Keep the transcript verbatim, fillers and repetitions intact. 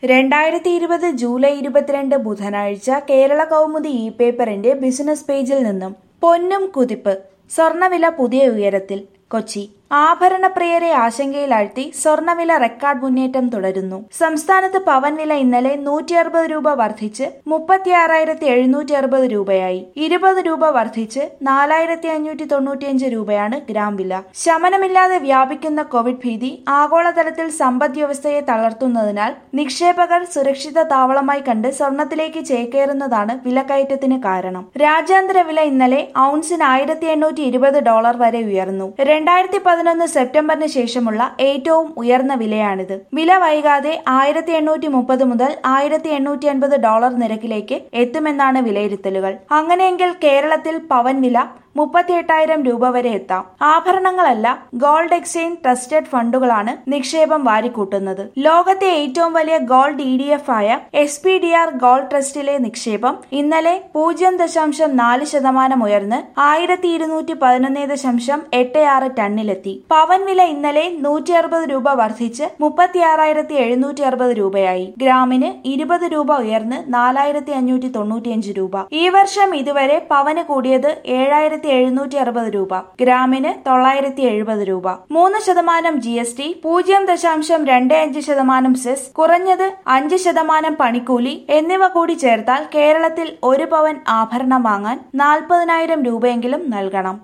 രണ്ടായിരത്തി ഇരുപത് ജൂലൈ ഇരുപത്തിരണ്ട് ബുധനാഴ്ച കേരള കൗമുദി ഇ പേപ്പറിന്റെ ബിസിനസ് പേജിൽ നിന്നും പൊന്നും കുതിപ്പ് സ്വർണവില പുതിയ ഉയരത്തിൽ കൊച്ചി ആഭരണപ്രിയരെ ആശങ്കയിലാഴ്ത്തി സ്വർണവില റെക്കോർഡ് മുന്നേറ്റം തുടരുന്നു. സംസ്ഥാനത്ത് പവൻ വില ഇന്നലെ നൂറ്റി അറുപത് രൂപ വർദ്ധിച്ച് മുപ്പത്തിയാറായിരത്തി എഴുന്നൂറ്റി അറുപത് രൂപയായി. ഇരുപത് രൂപ വർദ്ധിച്ച് നാലായിരത്തി അഞ്ഞൂറ്റി തൊണ്ണൂറ്റിയഞ്ച് രൂപയാണ് ഗ്രാം വില. ശമനമില്ലാതെ വ്യാപിക്കുന്ന കോവിഡ് ഭീതി ആഗോളതലത്തിൽ സമ്പദ് വ്യവസ്ഥയെ തളർത്തുന്നതിനാൽ നിക്ഷേപകർ സുരക്ഷിത താവളമായി കണ്ട് സ്വർണത്തിലേക്ക് ചേക്കേറുന്നതാണ് വിലക്കയറ്റത്തിന് കാരണം. രാജ്യാന്തര വില ഇന്നലെ ഔൺസിന് ആയിരത്തി എണ്ണൂറ്റി ഇരുപത് ഡോളർ വരെ ഉയർന്നു. രണ്ടായിരത്തി പതിനൊന്ന് സെപ്റ്റംബറിന് ശേഷമുള്ള ഏറ്റവും ഉയർന്ന വിലയാണിത്. വില വൈകാതെ ആയിരത്തി എണ്ണൂറ്റി മുപ്പത് മുതൽ ആയിരത്തി എണ്ണൂറ്റി അൻപത് ഡോളർ നിരക്കിലേക്ക് എത്തുമെന്നാണ് വിലയിരുത്തലുകൾ. അങ്ങനെയെങ്കിൽ കേരളത്തിൽ പവൻ വില മുപ്പത്തി എട്ടായിരം രൂപ വരെ എത്താം. ആഭരണങ്ങളല്ല, ഗോൾഡ് എക്സ്ചേഞ്ച് ട്രസ്റ്റഡ് ഫണ്ടുകളാണ് നിക്ഷേപം വാരിക്കൂട്ടുന്നത്. ലോകത്തെ ഏറ്റവും വലിയ ഗോൾഡ് ഇ ഡി എഫ് ആയ S P D R gold ട്രസ്റ്റിലെ നിക്ഷേപം ഇന്നലെ പൂജ്യം ദശാംശം നാല് ശതമാനം ഉയർന്ന് ആയിരത്തി ഇരുന്നൂറ്റി പതിനൊന്ന് ദശാംശം എട്ട് ആറ് ടണ്ണിലെത്തി. പവൻ വില ഇന്നലെ നൂറ്റി അറുപത് രൂപ വർദ്ധിച്ച് മുപ്പത്തിയാറായിരത്തി എഴുന്നൂറ്റി അറുപത് രൂപയായി. ഗ്രാമിന് ഇരുപത് രൂപ ഉയർന്ന് നാലായിരത്തി അഞ്ഞൂറ്റി തൊണ്ണൂറ്റിയഞ്ച് രൂപ. ഈ വർഷം ഇതുവരെ പവന് കൂടിയത് ഏഴായിരത്തി എഴുന്നൂറ്റി അറുപത് രൂപ, ഗ്രാമിന് തൊള്ളായിരത്തി എഴുപത് രൂപ. മൂന്ന് ശതമാനം ജി എസ് ടി, പൂജ്യം ദശാംശം രണ്ട് അഞ്ച് ശതമാനം സെസ്, കുറഞ്ഞത് അഞ്ച് ശതമാനം പണിക്കൂലി എന്നിവ കൂടി ചേർത്താൽ കേരളത്തിൽ ഒരു പവൻ ആഭരണം വാങ്ങാൻ നാൽപ്പതിനായിരം രൂപയെങ്കിലും നൽകണം.